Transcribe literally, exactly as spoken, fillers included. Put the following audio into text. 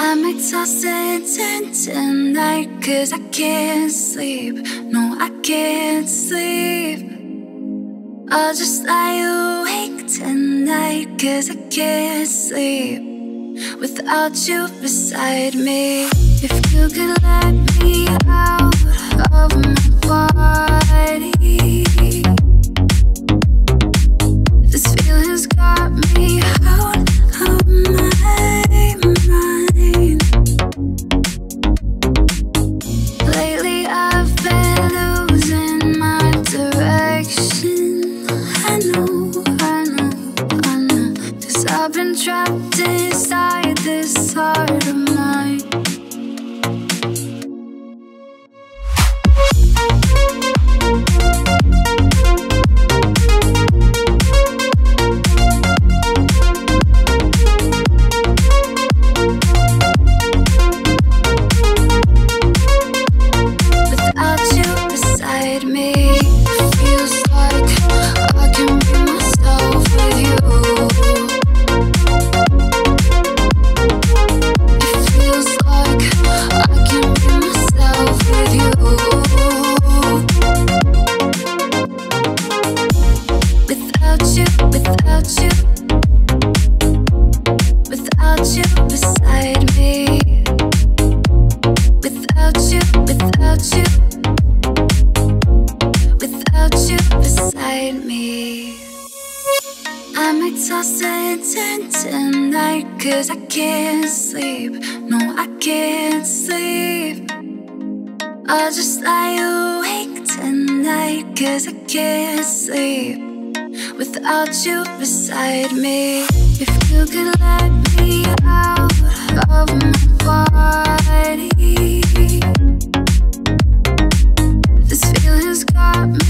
I'm exhausted and tonight, cause I can't sleep. No, I can't sleep. I'll just lie awake tonight, cause I can't sleep without you beside me. If you could let me out of my body, this feeling's got me out of my mind. Lately I've been losing my direction. I know, I know, I know, 'cause I've been trapped inside this heart of mine. Cause I can't sleep, no I can't sleep. I'll just lie awake tonight, cause I can't sleep without you beside me. If you could let me out of my body, this feeling's got me